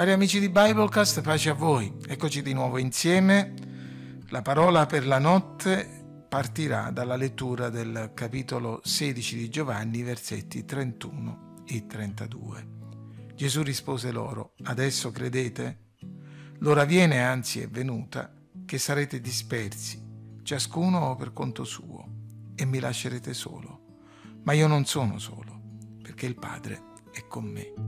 Cari amici di Biblecast, pace a voi. Eccoci di nuovo insieme. La parola per la notte partirà dalla lettura del capitolo 16 di Giovanni, versetti 31 e 32. Gesù rispose loro: adesso credete? L'ora viene, anzi è venuta, che sarete dispersi, ciascuno per conto suo, e mi lascerete solo. Ma io non sono solo, perché il Padre è con me.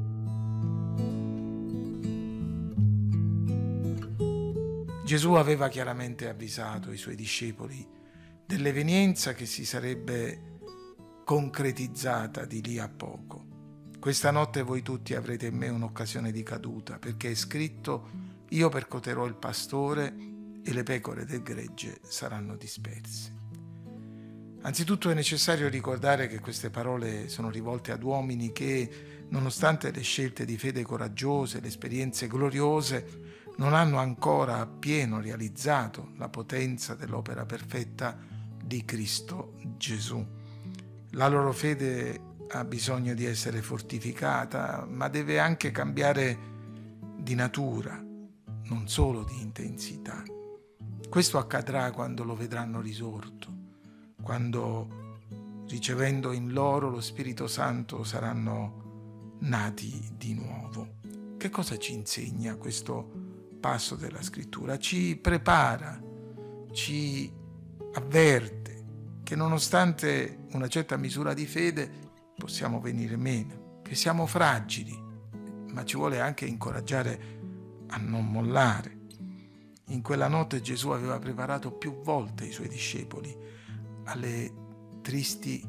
Gesù aveva chiaramente avvisato i suoi discepoli dell'evenienza che si sarebbe concretizzata di lì a poco. Questa notte voi tutti avrete in me un'occasione di caduta, perché è scritto: io percuoterò il pastore e le pecore del gregge saranno disperse. Anzitutto è necessario ricordare che queste parole sono rivolte ad uomini che, nonostante le scelte di fede coraggiose, le esperienze gloriose, non hanno ancora appieno realizzato la potenza dell'opera perfetta di Cristo Gesù. La loro fede ha bisogno di essere fortificata, ma deve anche cambiare di natura, non solo di intensità. Questo accadrà quando lo vedranno risorto, quando, ricevendo in loro lo Spirito Santo, saranno nati di nuovo. Che cosa ci insegna questo passo della scrittura? Ci prepara, ci avverte che nonostante una certa misura di fede possiamo venire meno, che siamo fragili, ma ci vuole anche incoraggiare a non mollare. In quella notte Gesù aveva preparato più volte i suoi discepoli alle tristi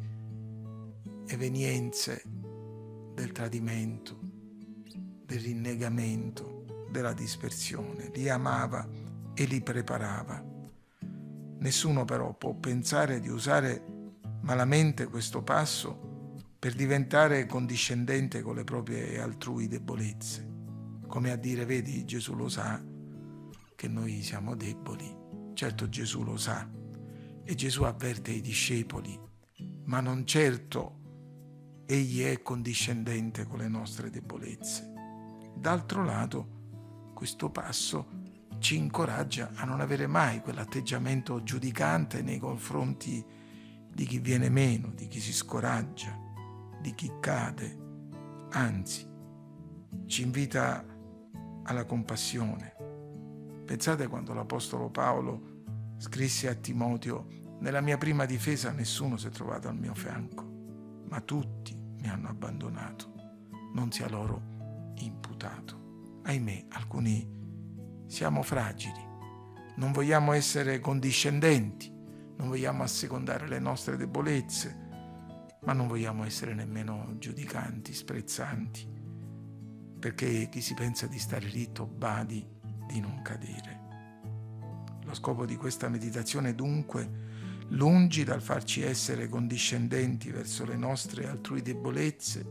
evenienze del tradimento, del rinnegamento, della dispersione. Li amava e li preparava. Nessuno però può pensare di usare malamente questo passo per diventare condiscendente con le proprie e altrui debolezze, come a dire: vedi, Gesù lo sa che noi siamo deboli. Certo, Gesù lo sa, e Gesù avverte i discepoli, ma non certo egli è condiscendente con le nostre debolezze. D'altro lato, questo passo ci incoraggia a non avere mai quell'atteggiamento giudicante nei confronti di chi viene meno, di chi si scoraggia, di chi cade. Anzi, ci invita alla compassione. Pensate quando l'Apostolo Paolo scrisse a Timoteo: nella mia prima difesa nessuno si è trovato al mio fianco, ma tutti mi hanno abbandonato, non sia loro imputato. Ahimè, alcuni siamo fragili, non vogliamo essere condiscendenti, non vogliamo assecondare le nostre debolezze, ma non vogliamo essere nemmeno giudicanti, sprezzanti, perché chi si pensa di stare ritto badi di non cadere. Lo scopo di questa meditazione, dunque, lungi dal farci essere condiscendenti verso le nostre e altrui debolezze,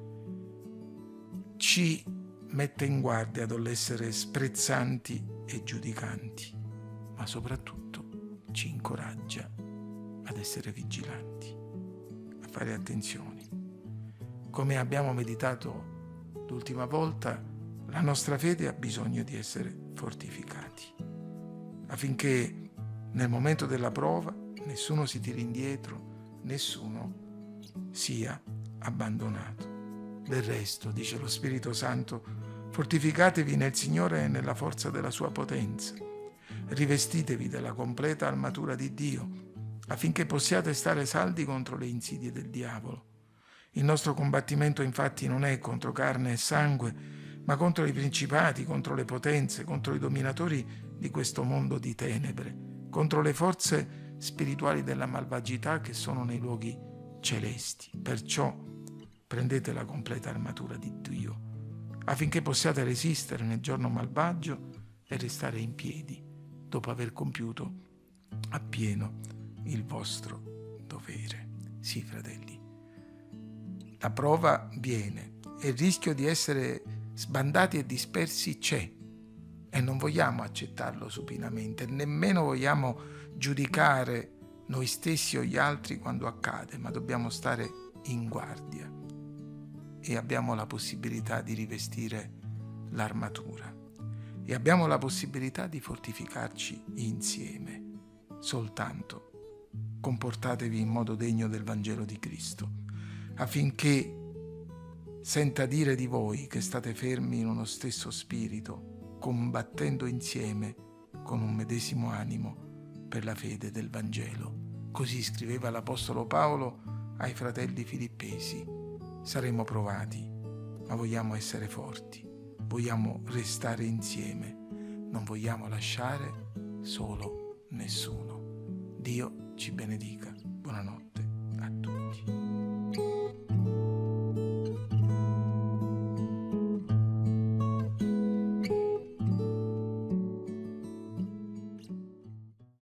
ci mette in guardia dall'essere sprezzanti e giudicanti, ma soprattutto ci incoraggia ad essere vigilanti, a fare attenzione. Come abbiamo meditato l'ultima volta, la nostra fede ha bisogno di essere fortificati, affinché nel momento della prova nessuno si tiri indietro, nessuno sia abbandonato. Del resto, dice lo Spirito Santo, fortificatevi nel Signore e nella forza della sua potenza. Rivestitevi della completa armatura di Dio, affinché possiate stare saldi contro le insidie del diavolo. Il nostro combattimento infatti non è contro carne e sangue, ma contro i principati, contro le potenze, contro i dominatori di questo mondo di tenebre, contro le forze spirituali della malvagità che sono nei luoghi celesti. Perciò prendete la completa armatura di Dio, affinché possiate resistere nel giorno malvagio e restare in piedi dopo aver compiuto appieno il vostro dovere. Sì, fratelli, la prova viene e il rischio di essere sbandati e dispersi c'è, e non vogliamo accettarlo supinamente, nemmeno vogliamo giudicare noi stessi o gli altri quando accade, ma dobbiamo stare in guardia e abbiamo la possibilità di rivestire l'armatura e abbiamo la possibilità di fortificarci insieme. Soltanto comportatevi in modo degno del Vangelo di Cristo, affinché senta dire di voi che state fermi in uno stesso spirito, combattendo insieme con un medesimo animo per la fede del Vangelo. Così scriveva l'Apostolo Paolo ai fratelli filippesi. Saremo provati, ma vogliamo essere forti, vogliamo restare insieme, non vogliamo lasciare solo nessuno. Dio ci benedica. Buonanotte a tutti.